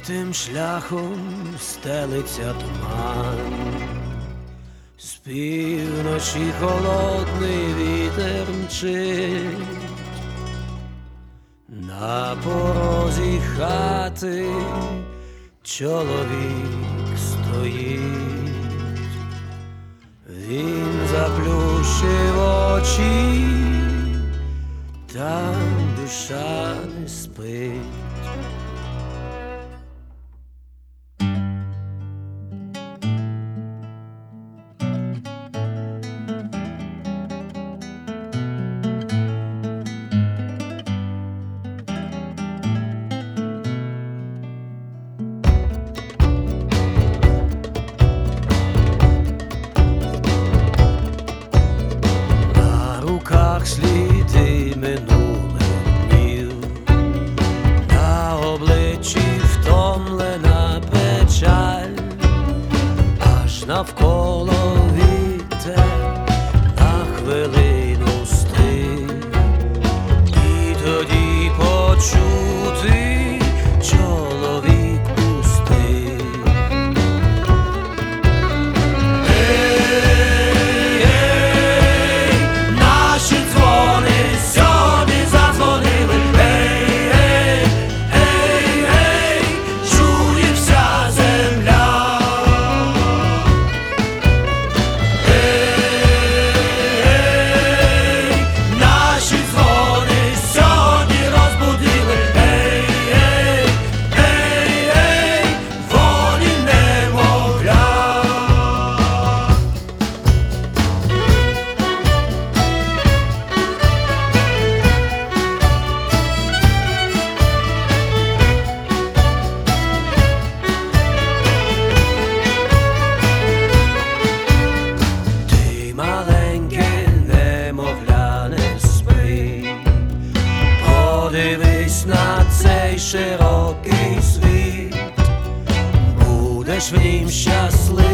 тим шляхом стелиться туман, з півночі холодний вітер мчить, на порозі хати чоловік стоїть. Він заплющив очі, та душа не спить. Сліди минулих днів, на обличчі втомлена печаль, аж навколо вітер на хвилину стих, і тоді почути чоловік пустий. Подивись на цей широкий світ, будеш в нім щасливий.